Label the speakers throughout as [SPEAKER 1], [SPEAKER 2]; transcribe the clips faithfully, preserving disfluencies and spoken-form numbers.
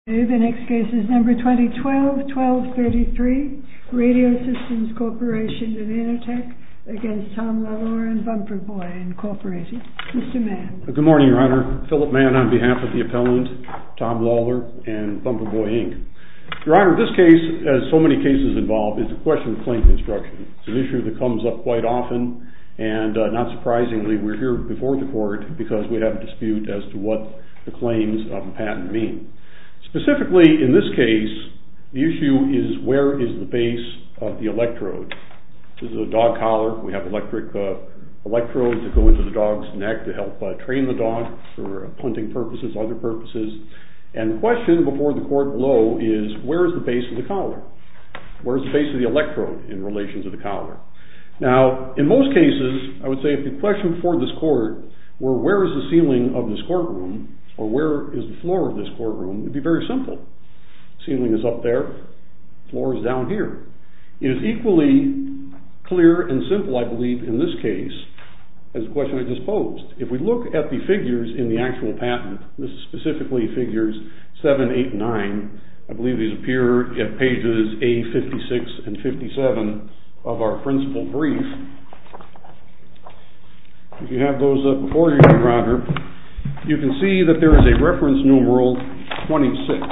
[SPEAKER 1] Okay, the next case is number twenty twelve twelve thirty-three, Radio Systems Corporation and Intertech against Tom Lawlor and Bumper Boy, Incorporated. Mister Mann.
[SPEAKER 2] Good morning, Your Honor. Philip Mann on behalf of the appellant, Tom Lawlor and Bumper Boy, Incorporated. Your Honor, this case, as so many cases involve, is a question of claim construction. It's an issue that comes up quite often, and uh, not surprisingly, we're here before the court because we have a dispute as to what the claims of the patent mean. Specifically, in this case, the issue is where is the base of the electrode. This is a dog collar. We have electric uh, electrodes that go into the dog's neck to help uh, train the dog for hunting purposes, other purposes. And the question before the court below is, where is the base of the collar? Where is the base of the electrode in relation to the collar? Now, in most cases, I would say if the question before this court were where is the ceiling of this courtroom, or where is the floor of this courtroom, it would be very simple. Ceiling is up there, floor is down here. It is equally clear and simple, I believe, in this case, as the question I just posed. If we look at the figures in the actual patent, this is specifically figures seven, eight, and nine. I believe these appear at pages A fifty-six and fifty-seven of our principal brief. If you have those up before you, Your Honor, you can see that there is a reference numeral twenty-six.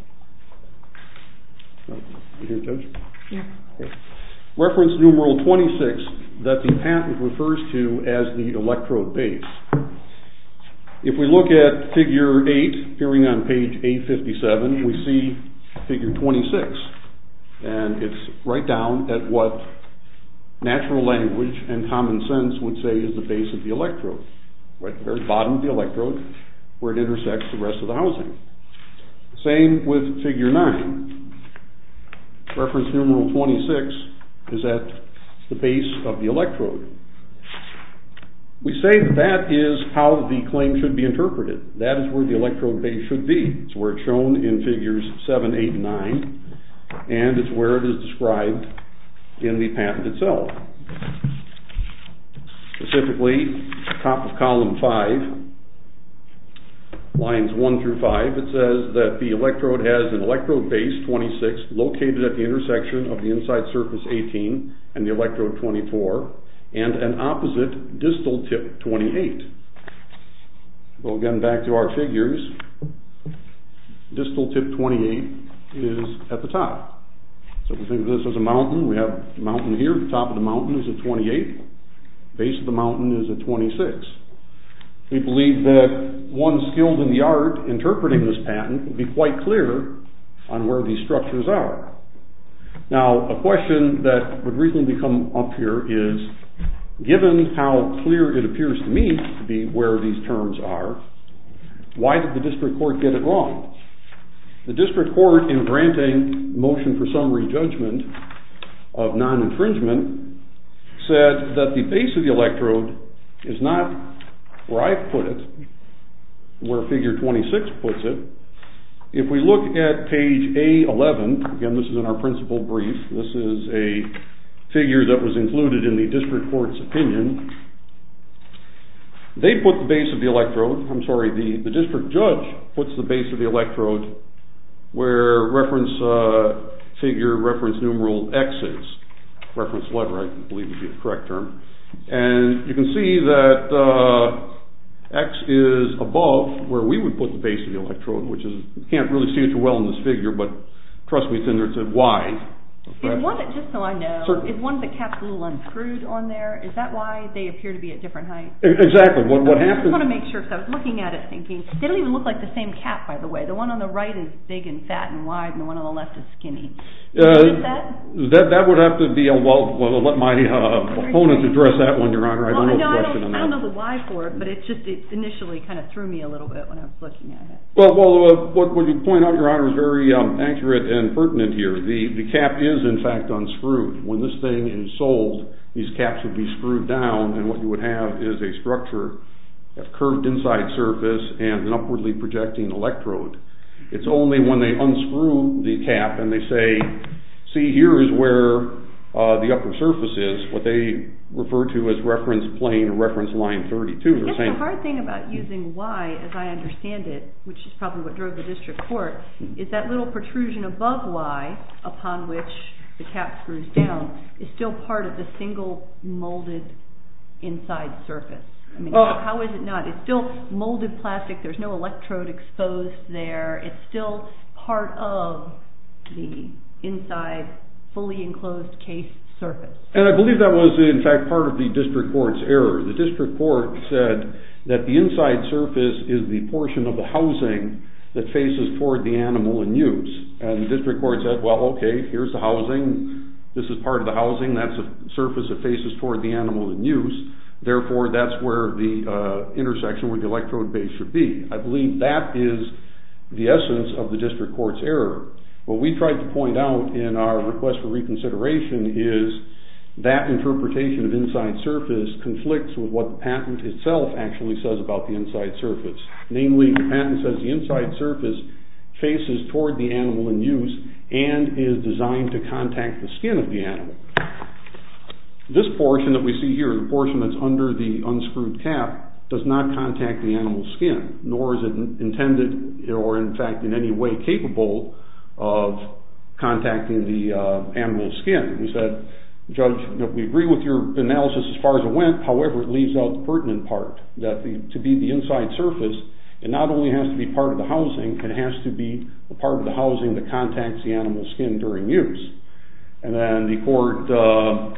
[SPEAKER 2] You hear, Judge?
[SPEAKER 1] Yeah.
[SPEAKER 2] Okay. Reference numeral twenty-six that the patent refers to as the electrode base. If we look at figure eight, appearing on page A fifty-seven, we see figure twenty-six. And it's right down at what natural language and common sense would say is the base of the electrode. Right at the very bottom of the electrode, where it intersects the rest of the housing. Same with figure nine. Reference numeral twenty-six is at the base of the electrode. We say that that is how the claim should be interpreted. That is where the electrode base should be. It's where it's shown in figures seven, eight, and nine, and it's where it is described in the patent itself. Specifically, top of column five, lines one through five, it says that the electrode has an electrode base, twenty-six, located at the intersection of the inside surface, eighteen, and the electrode, twenty-four, and an opposite distal tip, twenty-eight. Well, again, back to our figures, distal tip, twenty-eight, is at the top. So if we think of this as a mountain, we have a mountain here, the top of the mountain is at twenty-eight. Base of the mountain is at twenty-six. We believe that one skilled in the art interpreting this patent will be quite clear on where these structures are. Now, a question that would reasonably come up here is, given how clear it appears to me to be where these terms are, why did the district court get it wrong? The district court, in granting motion for summary judgment of non-infringement, said that the base of the electrode is not where I put it, where figure twenty-six puts it. If we look at page A eleven, again this is in our principal brief, this is a figure that was included in the district court's opinion. They put the base of the electrode, I'm sorry, the, the district judge puts the base of the electrode where reference uh, figure, reference numeral X is. Reference letter, I believe would be the correct term. And you can see that uh, X is above where we would put the base of the electrode, which is, you can't really see it too well in this figure, but trust me, it's in there, it's at Y.
[SPEAKER 3] Is one, just so I know,
[SPEAKER 2] Certainly.
[SPEAKER 3] Is one of the caps a little unscrewed on there? Is that why they appear to be at different heights?
[SPEAKER 2] Exactly. What, what
[SPEAKER 3] I
[SPEAKER 2] happened?
[SPEAKER 3] just want to make sure, because I was looking at it thinking, they don't even look like the same cap, by the way. The one on the right is big and fat and wide, and the one on the left is skinny.
[SPEAKER 2] Uh,
[SPEAKER 3] that?
[SPEAKER 2] that that would have to be a well. Well, I'll let my uh, opponent address that one, Your Honor. I
[SPEAKER 3] well,
[SPEAKER 2] don't know
[SPEAKER 3] no,
[SPEAKER 2] the question
[SPEAKER 3] I don't,
[SPEAKER 2] on that.
[SPEAKER 3] I don't know the why for it, but it just it initially kind of threw me a little bit when I was looking at it.
[SPEAKER 2] Well, well, uh, what, what you point out, Your Honor, is very um, accurate and pertinent here. The the cap is in fact unscrewed. When this thing is sold, these caps would be screwed down, and what you would have is a structure, a curved inside surface, and an upwardly projecting electrode. It's only when they unscrew the cap and they say, see, here is where uh, the upper surface is, what they refer to as reference plane or reference line thirty-two.
[SPEAKER 3] I guess the hard thing about using Y, as I understand it, which is probably what drove the district court, is that little protrusion above Y, upon which the cap screws down, is still part of the single molded inside surface. I mean, uh, how is it not? It's still molded plastic. There's no electrode exposed there. It's still part of the inside fully enclosed case surface.
[SPEAKER 2] And I believe that was, in fact, part of the district court's error. The district court said that the inside surface is the portion of the housing that faces toward the animal in use. And the district court said, well, okay, here's the housing. This is part of the housing. That's a surface that faces toward the animal in use. Therefore, that's where the uh, intersection with the electrode base should be. I believe that is the essence of the district court's error. What we tried to point out in our request for reconsideration is that interpretation of inside surface conflicts with what the patent itself actually says about the inside surface. Namely, the patent says the inside surface faces toward the animal in use and is designed to contact the skin of the animal. This portion that we see here, the portion that's under the unscrewed cap, does not contact the animal's skin, nor is it intended or in fact in any way capable of contacting the uh, animal's skin. We said, Judge, you know, we agree with your analysis as far as it went, however, it leaves out the pertinent part, that the, to be the inside surface, it not only has to be part of the housing, it has to be a part of the housing that contacts the animal's skin during use. And then the court, uh,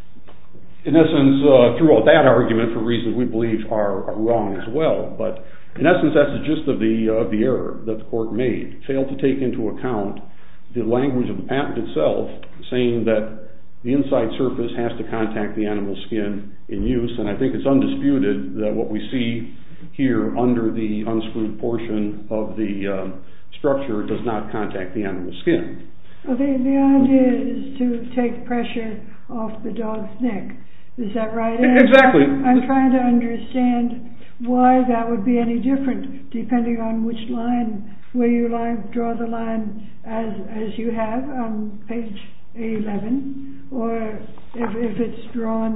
[SPEAKER 2] in essence, uh, threw out that argument for reasons we believe are, are wrong as well. But in essence, that's the gist of the, uh, the error that the court made. Failed to take into account the language of the patent itself, saying that the inside surface has to contact the animal's skin in use. And I think it's undisputed that what we see here under the unscrewed portion of the um, structure does not contact the animal's skin.
[SPEAKER 1] Well, the, the idea is to take pressure off the dog's neck. Is that right? And
[SPEAKER 2] exactly.
[SPEAKER 1] I'm trying to understand why that would be any different depending on which line, where you line, draw the line as as you have on page A eleven, or if, if it's drawn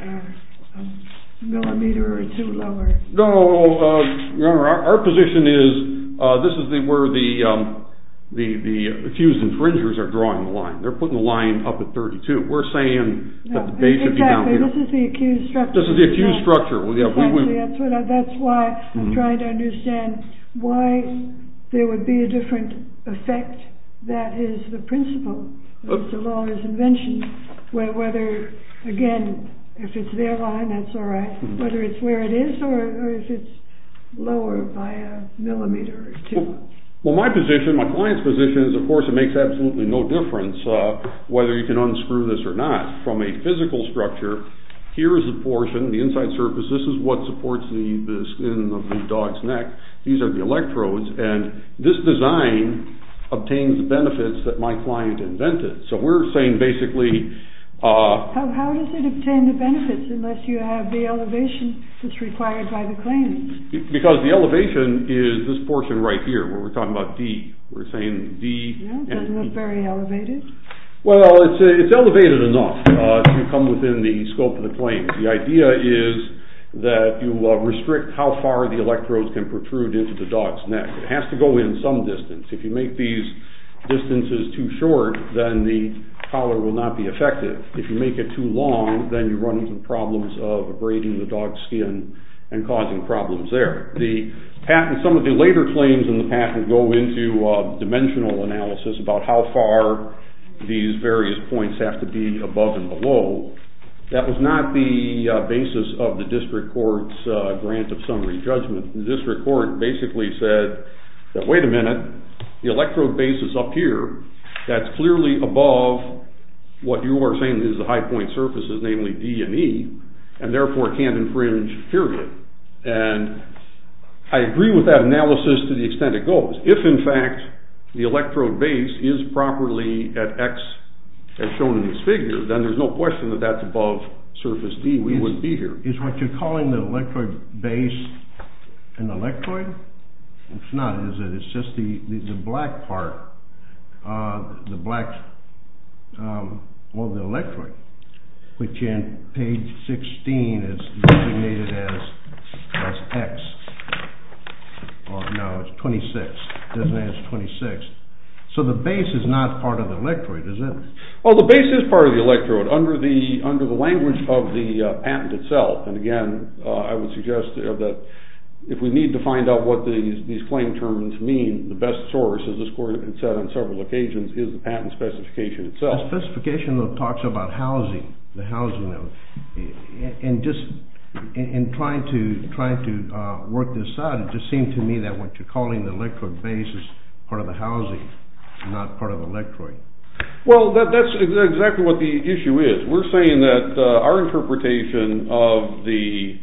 [SPEAKER 1] uh, a millimeter or two lower.
[SPEAKER 2] No, uh, Your Honor, our, our position is uh, this is the, where the um, The, the accused infringers are drawing the line. They're putting the line up at thirty-two. We're saying that no, the base should
[SPEAKER 1] exactly.
[SPEAKER 2] be down here.
[SPEAKER 1] This is the accused structure.
[SPEAKER 2] This is the accused structure. Well, yeah,
[SPEAKER 1] exactly.
[SPEAKER 2] we, we,
[SPEAKER 1] that's, what I, that's why mm-hmm. I'm trying to understand why there would be a different effect. That is the principle of Mister Lawler's invention, where, whether, again, if it's their line, that's all right, mm-hmm. whether it's where it is or, or if it's lower by a millimeter or two.
[SPEAKER 2] Well, Well, my position, my client's position is, of course, it makes absolutely no difference uh, whether you can unscrew this or not. From a physical structure, here is the portion, the inside surface. This is what supports the, the skin of the dog's neck. These are the electrodes, and this design obtains the benefits that my client invented. So we're saying basically... Uh,
[SPEAKER 1] how, how does it obtain the benefits unless you have the elevation that's required by the claims?
[SPEAKER 2] Because the elevation is this portion right here, where we're talking about D. We're saying D.
[SPEAKER 1] Yeah, it doesn't look very elevated.
[SPEAKER 2] Well, it's uh, it's elevated enough uh, to come within the scope of the claims. The idea is that you uh, restrict how far the electrodes can protrude into the dog's neck. It has to go in some distance. If you make these distances too short, then the collar will not be effective. If you make it too long, then you run into problems of abrading the dog's skin and causing problems there. The patent, some of the later claims in the patent go into uh, dimensional analysis about how far these various points have to be above and below. That was not the uh, basis of the district court's uh, grant of summary judgment. The district court basically said that, wait a minute, the electrode base is up here. That's clearly above what you are saying is the high point surfaces, namely D and E, and therefore can't infringe, period. And I agree with that analysis to the extent it goes. If, in fact, the electrode base is properly at X, as shown in this figure, then there's no question that that's above surface D. We is, wouldn't be here.
[SPEAKER 4] Is what you're calling the electrode base an electrode? It's not, is it? It's just the, the, the black part. Uh, the black um, Well, the electrode, which in page sixteen is designated as, as X. Or no, it's twenty-six. Designated as twenty-six. So the base is not part of the electrode, is it?
[SPEAKER 2] Well, the base is part of the electrode under the under the language of the uh, patent itself. And again, uh, I would suggest uh, that if we need to find out what these these claim terms mean, the best source, as this court had said on several occasions, is the patent specification itself.
[SPEAKER 4] The specification though talks about housing, the housing of, and just in, in trying to trying to uh, work this out, it just seemed to me that what you're calling the electrode base is part of the housing, not part of the electrode.
[SPEAKER 2] Well, that, that's exactly what the issue is. We're saying that uh, our interpretation of the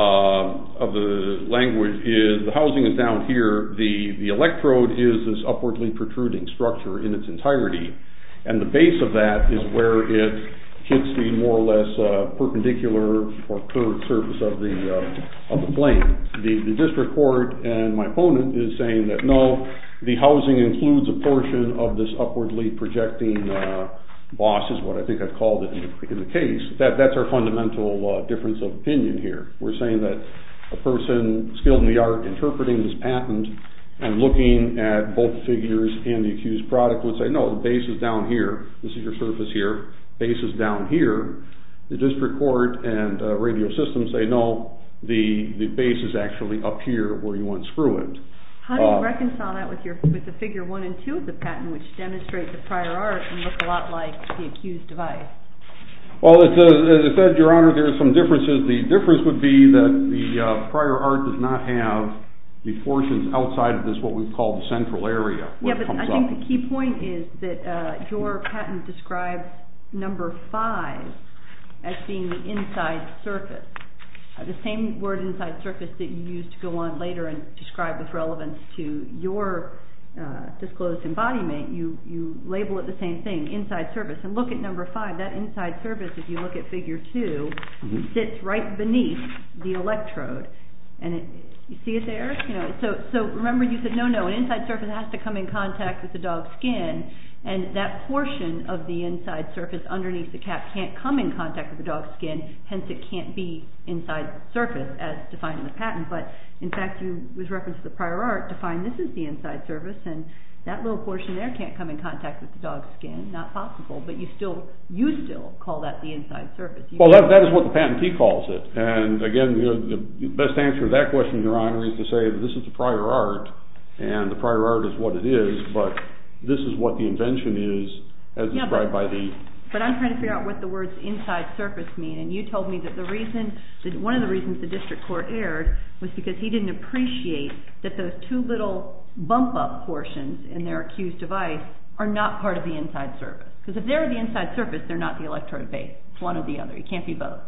[SPEAKER 2] uh, of the language is the housing is down here. The the electrode is this upwardly protruding structure in its entirety, and the base of that is where it hits the more or less uh, perpendicular or curved surface of the uh, of the plane. The the district court and my opponent is saying that no, the housing includes a portion of this upwardly projecting uh, boss, is what I think I've called it in the, in the case. That that's our fundamental uh, difference of opinion here. We're saying that a person skilled in the art interpreting this patent and looking at both figures and the accused product would say, no, the base is down here. This is your surface here. Base is down here. The district court and uh, radio systems say, no, the, the base is actually up here where you unscrew it.
[SPEAKER 3] How do you
[SPEAKER 2] uh,
[SPEAKER 3] reconcile that with your with the figure one and two of the patent, which demonstrate the prior art and look a lot like the accused device?
[SPEAKER 2] Well, it's, uh, as I said, Your Honor, there are some differences. The difference would be that the uh, prior art does not have the portions outside of this, what we've called the central area.
[SPEAKER 3] Yeah, but I
[SPEAKER 2] up.
[SPEAKER 3] think the key point is that uh, your patent describes number five as being the inside surface. Uh, the same word inside surface that you used to go on later and describe with relevance to your uh, disclosed embodiment, you, you label it the same thing, inside surface. And look at number five. That inside surface, if you look at figure two, mm-hmm. sits right beneath the electrode. And it, you see it there? You know, so, so remember you said, no, no, an inside surface has to come in contact with the dog's skin. And that portion of the inside surface underneath the cap can't come in contact with the dog's skin, hence it can't be inside surface as defined in the patent. But in fact, you, with reference to the prior art, defined this is the inside surface, and that little portion there can't come in contact with the dog's skin, not possible. But you still, you still call that the inside surface. You
[SPEAKER 2] well, that, that is what the patentee calls it. And again, you know, the best answer to that question, Your Honor, is to say that this is the prior art, and the prior art is what it is, but this is what the invention is as
[SPEAKER 3] yeah,
[SPEAKER 2] described
[SPEAKER 3] but,
[SPEAKER 2] by the...
[SPEAKER 3] But I'm trying to figure out what the words inside surface mean, and you told me that the reason, that one of the reasons the district court erred was because he didn't appreciate that those two little bump-up portions in their accused device are not part of the inside surface. Because if they're the inside surface, they're not the electrode base. It's one or the other. It can't be both.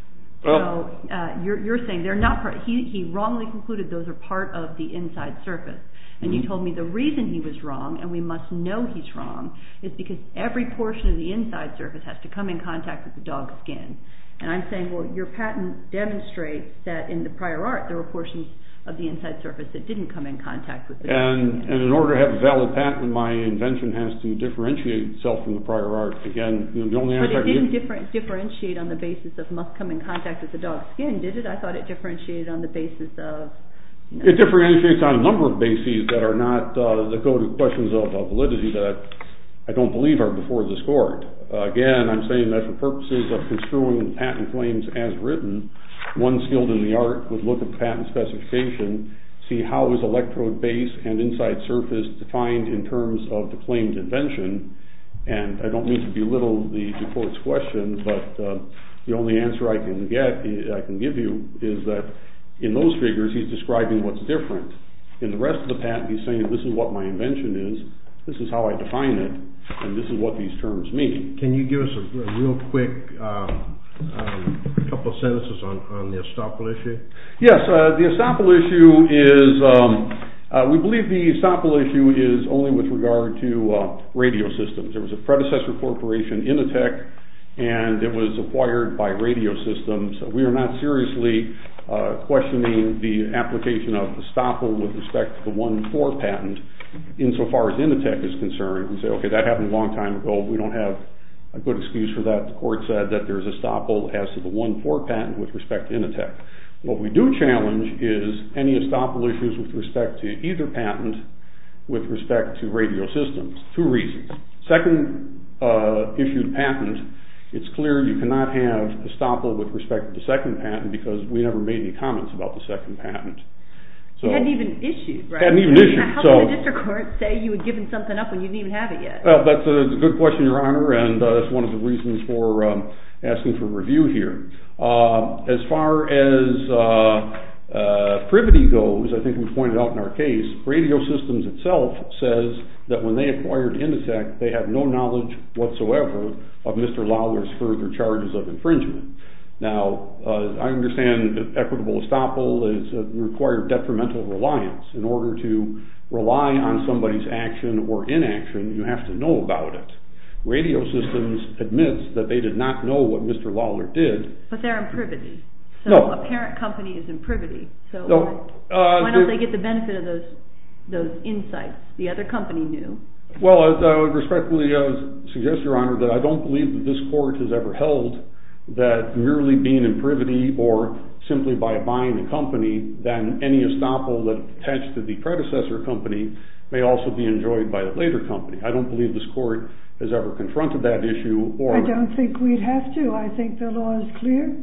[SPEAKER 3] Well, so uh, you're, you're saying they're not part. He, he wrongly concluded those are part of the inside surface. And you told me the reason he was wrong, and we must know he's wrong, is because every portion of the inside surface has to come in contact with the dog's skin. And I'm saying, well, your patent demonstrates that in the prior art there were portions of the inside surface that didn't come in contact with the dog's
[SPEAKER 2] and,
[SPEAKER 3] skin.
[SPEAKER 2] And in order to have a valid patent, my invention has to differentiate itself from the prior art. Again, the only answer
[SPEAKER 3] But it
[SPEAKER 2] I can
[SPEAKER 3] didn't
[SPEAKER 2] give,
[SPEAKER 3] differ- differentiate on the basis of must come in contact with the dog's skin, did it? I thought it differentiated on the basis of... No.
[SPEAKER 2] It differentiates on a number of bases that are not, uh, that go to questions of uh, validity that I don't believe are before this court. Uh, again, I'm saying that for purposes of construing patent claims as written, one skilled in the art would look at the patent specification, see how is electrode base and inside surface defined in terms of the claimed invention, and I don't mean to belittle the, the court's question, but uh, the only answer I can get, I can give you is that in those figures, he's describing what's different. In the rest of the patent, he's saying this is what my invention is, this is how I define it, and this is what these terms mean.
[SPEAKER 4] Can you give us a, a real quick um, um, couple of sentences on, on the estoppel issue?
[SPEAKER 2] Yes, uh, the estoppel issue is, um, uh, we believe the estoppel issue is only with regard to uh, radio systems. There was a predecessor corporation, Initech, and it was acquired by Radio Systems. We are not seriously uh, questioning the application of estoppel with respect to the one four patent insofar as Initech is concerned. We say, okay, that happened a long time ago. We don't have a good excuse for that. The court said that there's estoppel as to the one four patent with respect to Initech. What we do challenge is any estoppel issues with respect to either patent with respect to radio systems. Two reasons. Second uh, issued patent, it's clear you cannot have estoppel with respect to the second patent because we never made any comments about the second patent. So,
[SPEAKER 3] it hadn't even issued, right?
[SPEAKER 2] Hadn't even issued.
[SPEAKER 3] How
[SPEAKER 2] so,
[SPEAKER 3] can the district court say you had given something up when you didn't even have it yet?
[SPEAKER 2] Well, that's a, a good question, Your Honor, and uh, that's one of the reasons for um, asking for review here. Uh, as far as uh, uh, privity goes, I think we pointed out in our case, Radio Systems itself says that when they acquired Initech, they had no knowledge whatsoever of Mister Lawler's further charges of infringement. Now, uh, I understand that equitable estoppel is uh, required detrimental reliance. In order to rely on somebody's action or inaction, you have to know about it. Radio Systems admits that they did not know what Mister Lawler did.
[SPEAKER 3] But they're in privity. So
[SPEAKER 2] no.
[SPEAKER 3] a parent company is in privity. So
[SPEAKER 2] no.
[SPEAKER 3] why,
[SPEAKER 2] uh,
[SPEAKER 3] why don't they get the benefit of those those insights? The other company knew.
[SPEAKER 2] Well, I would respectfully uh, suggest, Your Honor, that I don't believe that this court has ever held that merely being in privity or simply by buying a company, then any estoppel that attached to the predecessor company may also be enjoyed by the later company. I don't believe this court has ever confronted that issue. Or
[SPEAKER 1] I don't think we'd have to. I think the law is clear.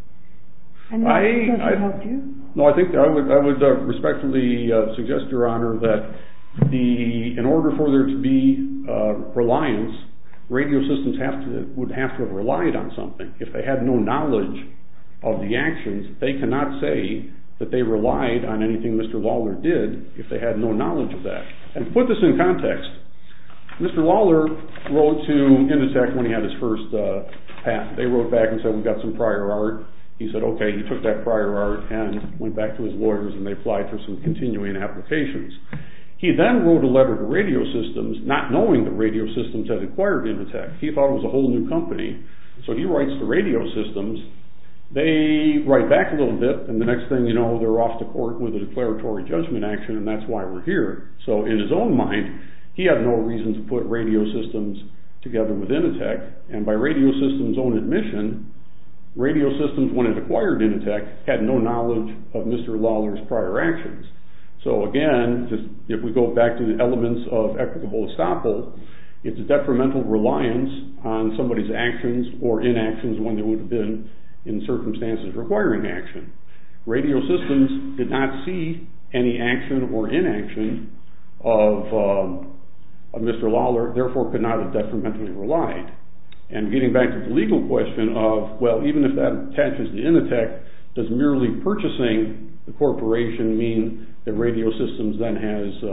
[SPEAKER 1] And that
[SPEAKER 2] I,
[SPEAKER 1] doesn't
[SPEAKER 2] I,
[SPEAKER 1] help you.
[SPEAKER 2] No, I think I would, I would uh, respectfully uh, suggest, Your Honor, that the in order for there to be uh, reliance, Radio Systems have to would have to have relied on something. If they had no knowledge of the actions, they cannot say that they relied on anything Mister Lawler did if they had no knowledge of that. And to put this in context, Mister Lawler wrote to Initech when he had his first uh, patent. They wrote back and said, we've got some prior art. He said, okay, he took that prior art and went back to his lawyers and they applied for some continuing applications. He then wrote a letter to Radio Systems, not knowing that Radio Systems had acquired Initech. He thought it was a whole new company. So he writes to Radio Systems. They write back a little bit, and the next thing you know, they're off to court with a declaratory judgment action, and that's why we're here. So in his own mind, he had no reason to put Radio Systems together with Initech, and by Radio Systems' own admission, Radio Systems, when it acquired Initech, had no knowledge of Mister Lawler's prior actions. So again, just if we go back to the elements of equitable estoppel, it's a detrimental reliance on somebody's actions or inactions when they would have been in circumstances requiring action. Radio Systems did not see any action or inaction of, um, of Mister Lawler, therefore could not have detrimentally relied. And getting back to the legal question of, well, even if that attaches to Initech, does merely purchasing the corporation mean that Radio Systems then has uh,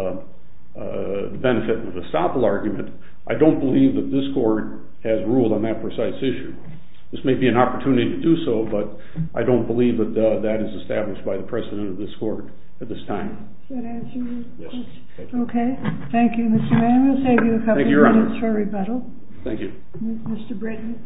[SPEAKER 2] uh, the benefit of the estoppel argument? I don't believe that this court has ruled on that precise issue. This may be an opportunity to do so, but I don't believe that uh, that is established by the precedent of this court at this time.
[SPEAKER 1] Does that answer your
[SPEAKER 2] Yes.
[SPEAKER 1] question?
[SPEAKER 2] Thank you.
[SPEAKER 1] Okay. Thank you, Mister Mann. We'll save you a couple
[SPEAKER 2] Thank you,
[SPEAKER 1] of
[SPEAKER 2] Your
[SPEAKER 1] minutes
[SPEAKER 2] Honor.
[SPEAKER 1] for rebuttal.
[SPEAKER 2] Thank you.
[SPEAKER 1] Mister Britton.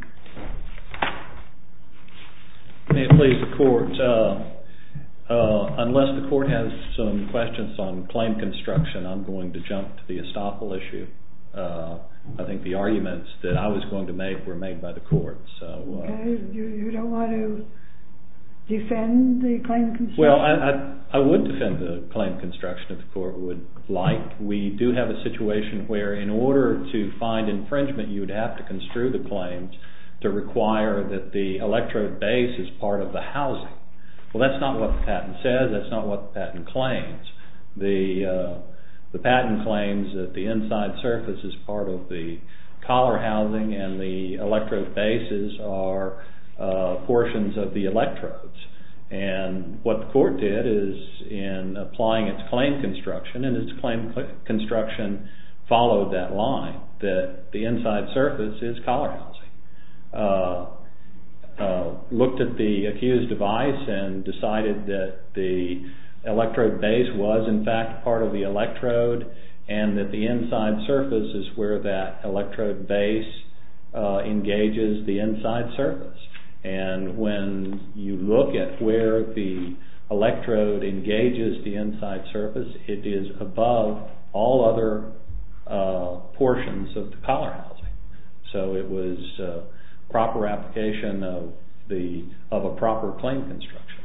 [SPEAKER 5] May it please the court, uh, uh, unless the court has some questions on claim construction, I'm going to jump to the estoppel issue. Uh, I think the arguments that I was going to make were made by the court. So, uh,
[SPEAKER 1] okay, you, you don't want to defend the claim construction?
[SPEAKER 5] Well, I, I, I would defend the claim construction if the court would like. We do have a situation where in order to find infringement, you would have to construe the claims to require that the electrode base is part of the housing. Well, that's not what the patent says. That's not what the patent claims. The, uh, the patent claims that the inside surface is part of the collar housing and the electrode bases are uh, portions of the electrodes. And what the court did is, in applying its claim construction, and its claim construction followed that line, that the inside surface is collar housing. Uh, uh, looked at the accused device and decided that the electrode base was in fact part of the electrode, and that the inside surface is where that electrode base uh, engages the inside surface. And when you look at where the electrode engages the inside surface, it is above all other uh, portions of the collar housing. So it was a proper application of the of a proper claim construction.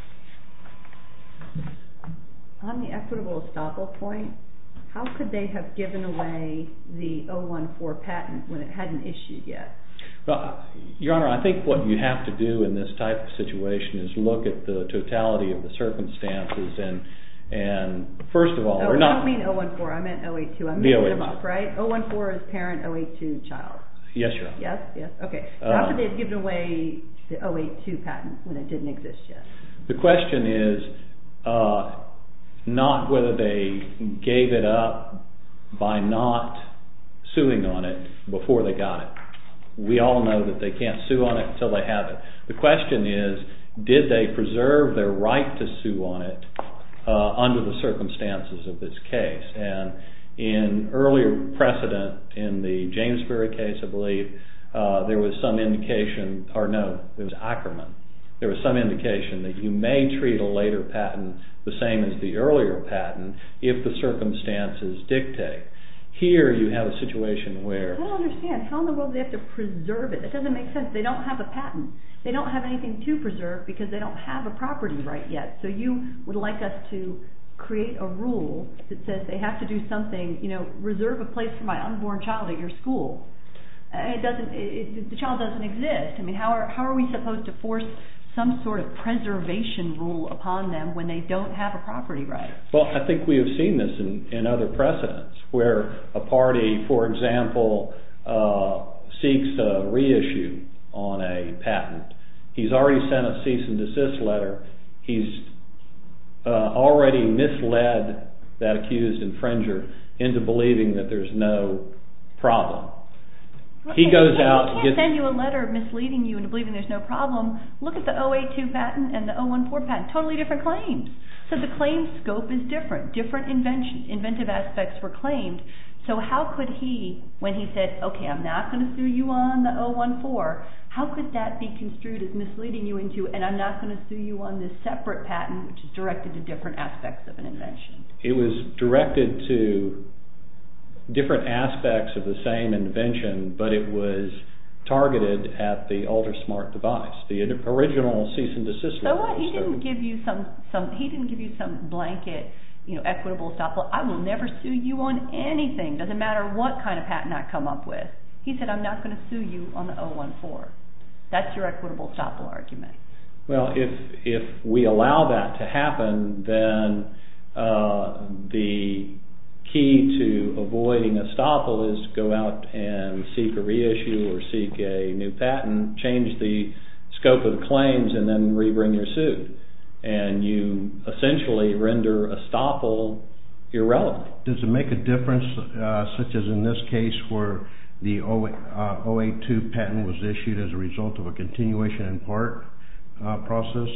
[SPEAKER 3] On the equitable estoppel point, how could they have given away the oh one four patent when it hadn't issued yet?
[SPEAKER 5] Well, Your Honor, I think what you have to do in this type of situation is look at the totality of the circumstances and, and first of all,
[SPEAKER 3] oh,
[SPEAKER 5] we're not...
[SPEAKER 3] I don't mean oh one four, I meant oh eight two. I'm mixing them up, right? oh one four is parent, oh eight two child.
[SPEAKER 5] Yes, Your Honor.
[SPEAKER 3] Yes, yes, okay. So
[SPEAKER 5] Uh,
[SPEAKER 3] how could they have given away the oh eight two patent when it didn't exist yet?
[SPEAKER 5] The question is uh, not whether they gave it up by not suing on it before they got it. We all know that they can't sue on it until they have it. The question is, did they preserve their right to sue on it uh, under the circumstances of this case? And in earlier precedent, in the Jamesbury case, I believe, uh, there was some indication, or no, it was Ackerman. There was some indication that you may treat a later patent the same as the earlier patent if the circumstances dictate. Here you have a situation where... I
[SPEAKER 3] don't understand. How in the world do they have to preserve it? That doesn't make sense. They don't have a patent. They don't have anything to preserve because they don't have a property right yet. So you would like us to create a rule that says they have to do something, you know, reserve a place for my unborn child at your school. It doesn't, it, it, the child doesn't exist. I mean, how are, how are we supposed to force some sort of preservation rule upon them when they don't have a property right?
[SPEAKER 5] Well, I think we have seen this in, in other precedents where a party, for example, uh, seeks a reissue on a patent. He's already sent a cease and desist letter. He's uh, already misled that accused infringer into believing that there's no problem. He goes out...
[SPEAKER 3] He can't send you a letter misleading you into believing there's no problem. Look at the oh eight two patent and the oh one four patent. Totally different claims. So the claim scope is different. Different invention, inventive aspects were claimed. So how could he, when he said, okay, I'm not going to sue you on the oh one four, how could that be construed as misleading you into, and I'm not going to sue you on this separate patent which is directed to different aspects of an invention?
[SPEAKER 5] It was directed to different aspects of the same invention, but it was targeted at the UltraSmart device, the original cease and desist letter.
[SPEAKER 3] So what? He didn't give you some, some he didn't give you some blanket, you know, equitable estoppel. I will never sue you on anything. Doesn't matter what kind of patent I come up with. He said, I'm not going to sue you on the oh one four. That's your equitable estoppel argument.
[SPEAKER 5] Well, if if we allow that to happen, then uh, the key to avoiding estoppel is to go out and seek a reissue or seek a new patent, change the scope of the claims, and then rebring your suit. And you essentially render estoppel irrelevant.
[SPEAKER 4] Does it make a difference, uh, such as in this case where the oh eight two patent was issued as a result of a continuation in part uh, process?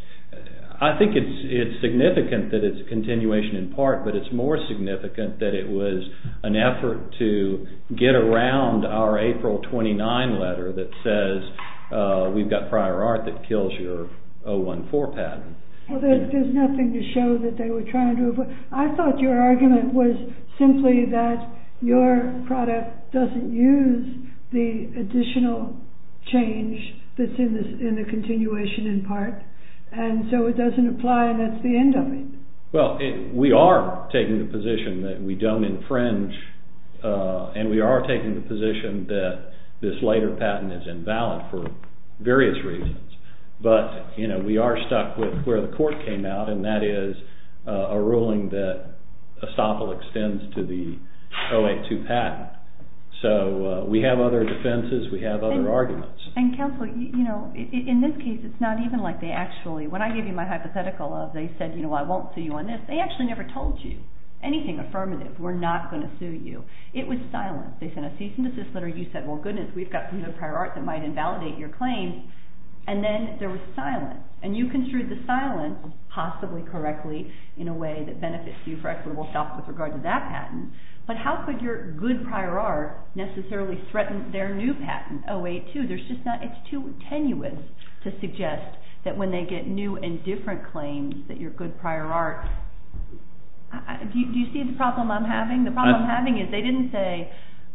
[SPEAKER 5] I think it's it's significant that it's a continuation in part, but it's more significant that it was an effort to get around our April twenty-ninth letter that says uh, we've got prior art that kills your oh one four patent.
[SPEAKER 1] Well, there's, there's nothing to show that they were trying to avoid. I thought your argument was simply that your product doesn't use the additional change that's in this in the continuation in part, and so it doesn't apply, and that's the end of it.
[SPEAKER 5] Well, it, we are taking the position that we don't infringe, uh, and we are taking the position that this later patent is invalid for various reasons. But, you know, we are stuck with where the court came out, and that is uh, a ruling that estoppel extends to the oh eight two patent. So uh, we have other defenses, we have other
[SPEAKER 3] and,
[SPEAKER 5] arguments.
[SPEAKER 3] And counsel, you, you know, in this case, it's not even like they actually, when I gave you my hypothetical of, they said, you know, I won't sue you on this, they actually never told you anything affirmative. We're not going to sue you. It was silence. They sent a cease and desist letter. You said, well, goodness, we've got some good prior art that might invalidate your claims. And then there was silence. And you construed the silence, possibly correctly, in a way that benefits you for equitable estoppel with regard to that patent. But how could your good prior art necessarily threaten their new patent, oh eight two? There's just not, it's too tenuous to suggest that when they get new and different claims that your good prior art, I, do, you, do you see the problem I'm having? The problem I, I'm having is they didn't say,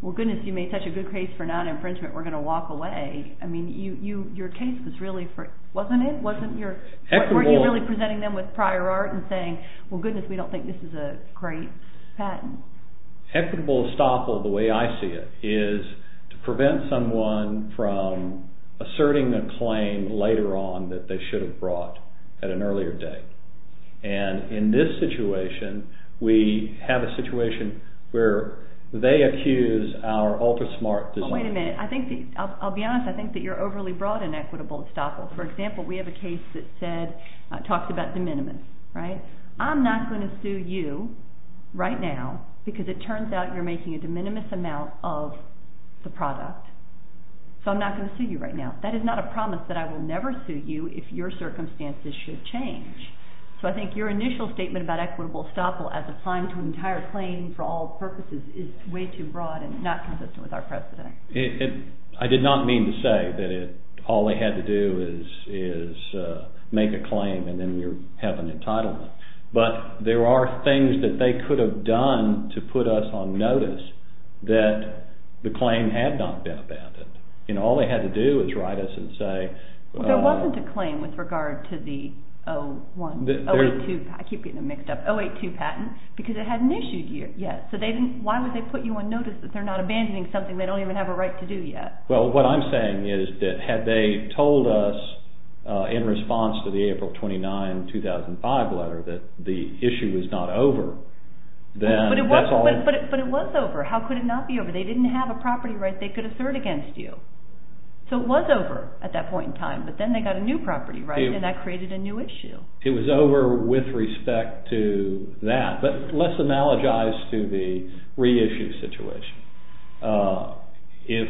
[SPEAKER 3] well, goodness, you made such a good case for non-infringement, we're going to walk away. I mean, you, you, your case was really for, wasn't it? Wasn't your,
[SPEAKER 5] Equitable,
[SPEAKER 3] weren't you really presenting them with prior art and saying, well, goodness, we don't think this is a great patent?
[SPEAKER 5] Equitable estoppel, the way I see it, is to prevent someone from asserting a claim later on that they should have brought at an earlier date. And in this situation, we have a situation where they accuse our ultra-smart design.
[SPEAKER 3] Oh, wait a minute. I think that, I'll, I'll be honest, I think that you're overly broad in equitable estoppel. For example, we have a case that said, uh, talks about de minimis, right? I'm not going to sue you right now because it turns out you're making a de minimis amount of the product. So I'm not going to sue you right now. That is not a promise that I will never sue you if your circumstances should change. So I think your initial statement about equitable estoppel as applying to an entire claim for all purposes is way too broad and not consistent with our precedent.
[SPEAKER 5] It, it, I did not mean to say that it, all they had to do is, is uh, make a claim and then we have an entitlement. But there are things that they could have done to put us on notice that the claim had not been abandoned. You know, all they had to do is write us and say...
[SPEAKER 3] Well, there
[SPEAKER 5] uh, wasn't
[SPEAKER 3] a claim with regard to the oh one,
[SPEAKER 5] the,
[SPEAKER 3] oh eight two, I keep getting them mixed up, oh eight two patent, because it hadn't issued yet. So they didn't. Why would they put you on notice that they're not abandoning something they don't even have a right to do yet?
[SPEAKER 5] Well, what I'm saying is that had they told us uh, in response to the April twenty-ninth, two thousand five letter that the issue was not over, then
[SPEAKER 3] but it
[SPEAKER 5] that's
[SPEAKER 3] was,
[SPEAKER 5] all...
[SPEAKER 3] But, but, it, but it was over. How could it not be over? They didn't have a property right they could assert against you. So it was over at that point in time, but then they got a new property right, it, and that created a new issue.
[SPEAKER 5] It was over with respect to that, but let's analogize to the reissue situation. Uh, if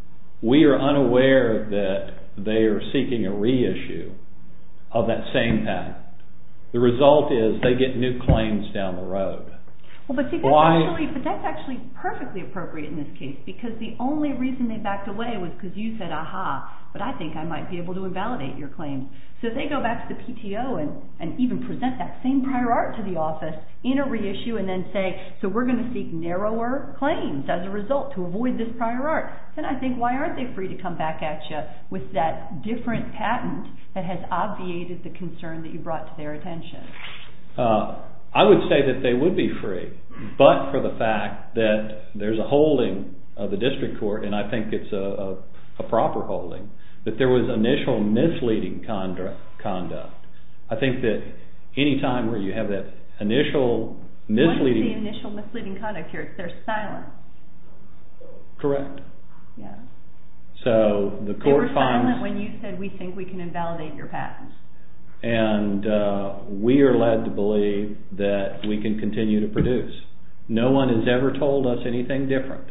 [SPEAKER 5] we are unaware that they are seeking a reissue of that same patent, the result is they get new claims down the road.
[SPEAKER 3] Well, but see, that's actually, but that's actually perfectly appropriate in this case, because the only reason they backed away was because you said, aha, but I think I might be able to invalidate your claims. So they go back to the P T O and, and even present that same prior art to the office in a reissue and then say, so we're going to seek narrower claims as a result to avoid this prior art. Then I think, why aren't they free to come back at you with that different patent that has obviated the concern that you brought to their attention?
[SPEAKER 5] Uh, I would say that they would be free, but for the fact that there's a holding of the district court, and I think it's a, a, a proper holding, that there was initial misleading conduct. conduct. I think that any time where you have that initial misleading...
[SPEAKER 3] What is the initial misleading conduct here? It's their silence.
[SPEAKER 5] Correct.
[SPEAKER 3] Yeah.
[SPEAKER 5] So the court
[SPEAKER 3] they were
[SPEAKER 5] finds...
[SPEAKER 3] silent when you said, we think we can invalidate your patent.
[SPEAKER 5] And uh, we are led to believe that we can continue to produce. No one has ever told us anything different.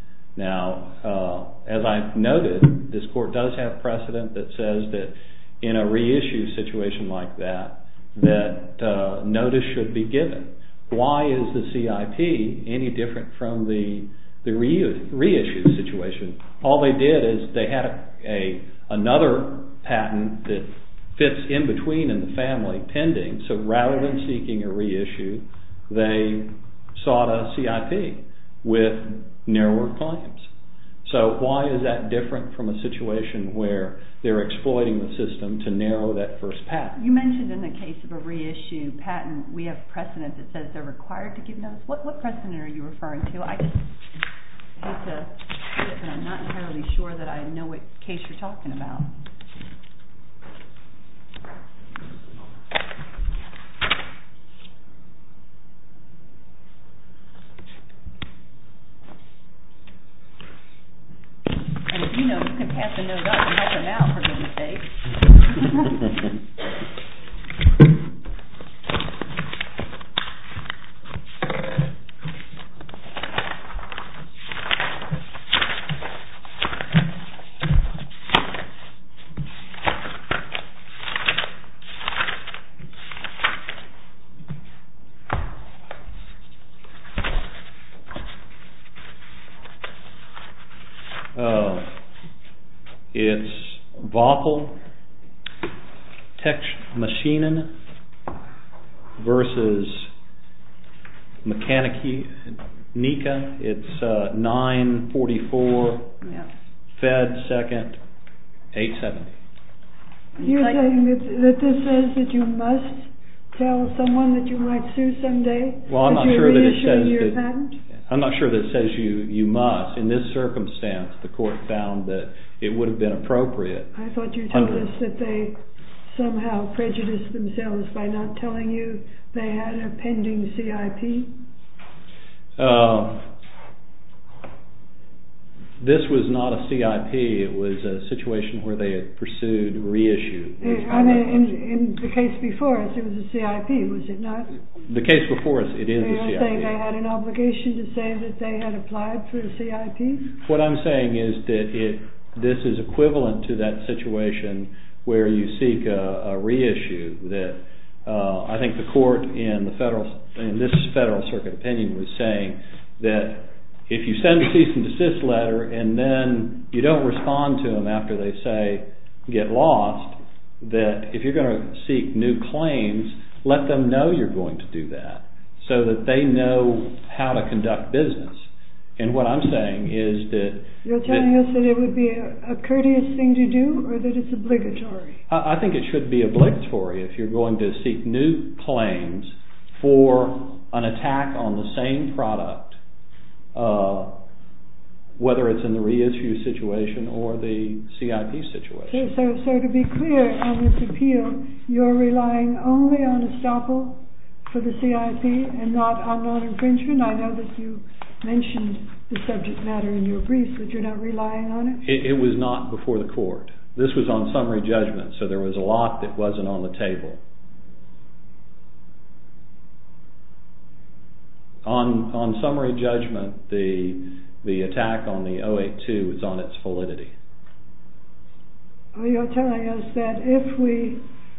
[SPEAKER 5] Now, uh, as I noted, this court does have precedent that says that in a reissue situation like that, that uh, notice should be given. Why is the C I P any different from the, the re- reissue situation? All they did is they had a, a another patent that fits in between in the family pending, so rather than seeking a reissue, they sought a C I P with narrower claims. So why is that different from a situation where they're exploiting the system to narrow that first patent?
[SPEAKER 3] You mentioned in the case of a reissue patent, we have precedent that says they're required to give notice. What, what precedent are you referring to? I just hate to say it, but I'm not entirely sure that I know what case you're talking about. And if you know, you can pass a note up and help them out, for goodness sake.
[SPEAKER 5] Uh, it's Voppel Textmaschinen versus Mechaniki NECA. It's uh, nine forty-four,
[SPEAKER 3] Yeah.
[SPEAKER 5] Fed Second, eight seventy.
[SPEAKER 1] You're
[SPEAKER 3] Like-
[SPEAKER 1] saying that, that this says that you must tell someone that you might sue someday?
[SPEAKER 5] Well, I'm
[SPEAKER 1] that
[SPEAKER 5] not
[SPEAKER 1] you're
[SPEAKER 5] sure that it
[SPEAKER 1] reissuing
[SPEAKER 5] says
[SPEAKER 1] your
[SPEAKER 5] that.
[SPEAKER 1] patent?
[SPEAKER 5] I'm not sure that it says you, you must. In this circumstance, the court found that it would have been appropriate.
[SPEAKER 1] I thought you told
[SPEAKER 5] Under-
[SPEAKER 1] us that they somehow prejudiced themselves by not telling you they had a pending C I P.
[SPEAKER 5] Uh, this was not a C I P. It was a situation where they had pursued reissue.
[SPEAKER 1] I mean, in, in the case before us, it was a C I P, was it not?
[SPEAKER 5] The case before us, it is a
[SPEAKER 1] You're
[SPEAKER 5] C I P.
[SPEAKER 1] saying they had an obligation to say that they had applied for a C I P?
[SPEAKER 5] What I'm saying is that it this is equivalent to that situation where you seek a, a reissue. That uh, I think the court in the federal in this Federal Circuit opinion was saying that if you send a cease and desist letter and then you don't respond to them after they say get lost, that if you're going to seek new claims, let them know you're going to do that so that they know how to conduct business. And what I'm saying is that...
[SPEAKER 1] You're telling that, us that it would be a, a courteous thing to do, or that it's obligatory?
[SPEAKER 5] I, I think it should be obligatory if you're going to seek new claims for an attack on the same product, uh, whether it's in the reissue situation or the C I P situation.
[SPEAKER 1] So, so, so to be clear on this appeal, you're relying only on estoppel for the C I P and not on non-infringement? I know that you mentioned the subject matter in your briefs, but you're not relying on it?
[SPEAKER 5] It, it was not before the court. This was on summary judgment, so there was a lot that wasn't on the table. On on summary judgment, the the attack on the oh eight two is on its validity.
[SPEAKER 1] Well, you're telling us that if we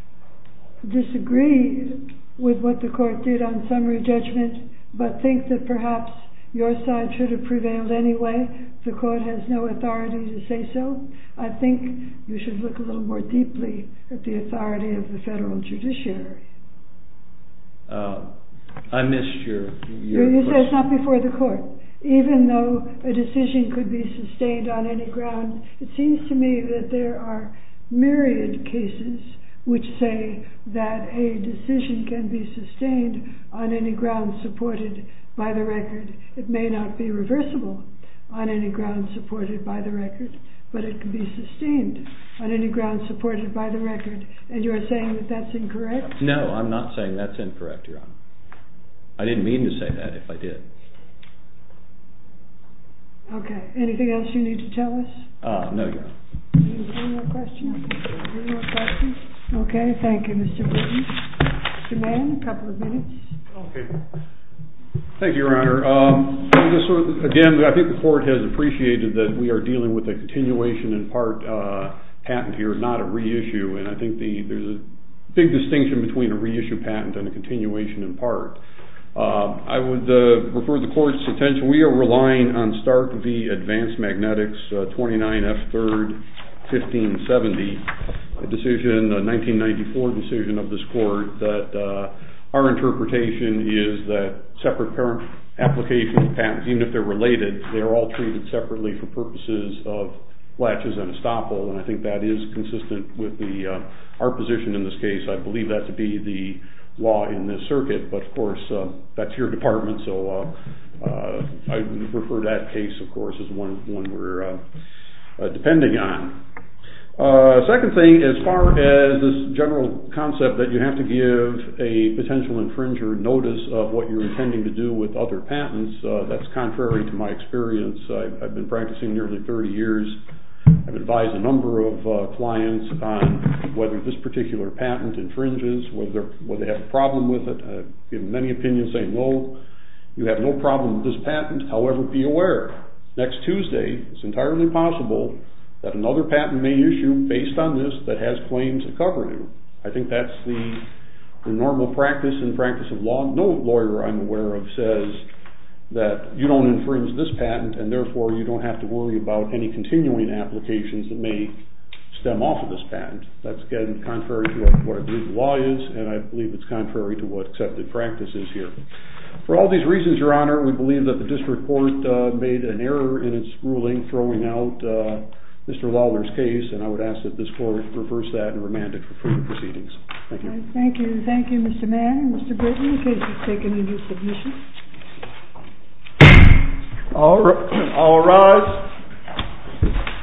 [SPEAKER 1] disagree with what the court did on summary judgment, but think that perhaps your side should have prevailed anyway, the court has no authority to say so. I think you should look a little more deeply at the authority of the federal judiciary.
[SPEAKER 5] Uh, I missed your... your
[SPEAKER 1] you
[SPEAKER 5] question.
[SPEAKER 1] say it's not before the court. Even though a decision could be sustained on any ground, it seems to me that there are myriad cases which say that a decision can be sustained on any ground supported by the record. It may not be reversible on any ground supported by the record, but it can be sustained on any ground supported by the record. And you're saying that that's incorrect?
[SPEAKER 5] No, I'm not saying that's incorrect, Your Honor. I didn't mean to say that if I did.
[SPEAKER 1] Okay. Anything else you need to tell us?
[SPEAKER 5] Uh, no, Your Honor.
[SPEAKER 1] Any more questions? Any more questions? Okay, thank you, Mister Britton. Mister Mann, a couple of minutes.
[SPEAKER 2] Okay. Thank you, Your Honor. Um, this, again, I think the court has appreciated that we are dealing with a continuation in part uh, patent here, not a reissue, and I think the, there's a big distinction between a reissue patent and a continuation in part. Uh, I would uh, refer the court's attention. We are relying on Stark v. Advanced Magnetics, uh, twenty-nine F third fifteen seventy, a decision, a nineteen ninety-four decision of this court that uh, our interpretation is that separate parent application patents, even if they're related, they are all treated separately for purposes of latches and estoppel, and I think that is consistent with the uh, our position in this case. I believe that to be the law in this circuit, but of course uh, that's your department, so uh, uh, I would refer that case, of course, as one one we're uh, uh, depending on. Uh, second thing, as far as this general concept that you have to give a potential infringer notice of what you're intending to do with other patents, uh, that's contrary to my experience. I've, I've been practicing nearly thirty years. I've advised a number of uh, clients on whether this particular patent infringes, whether, whether they have a problem with it. I've given many opinions saying, no, you have no problem with this patent. However, be aware, next Tuesday, it's entirely possible that another patent may issue based on this that has claims that cover you. I think that's the, the normal practice in practice of law. No lawyer I'm aware of says that you don't infringe this patent and therefore you don't have to worry about any continuing applications that may stem off of this patent. That's again contrary to what, what I believe the law is, and I believe it's contrary to what accepted practice is here. For all these reasons, Your Honor, we believe that the district court uh, made an error in its ruling throwing out uh, Mister Lawler's case, and I would ask that this court reverse that and remand it for further proceedings. Thank you.
[SPEAKER 1] Right, thank you. Thank you, Mister Mann and Mister Britton. The case is taken into submission.
[SPEAKER 6] All, all rise.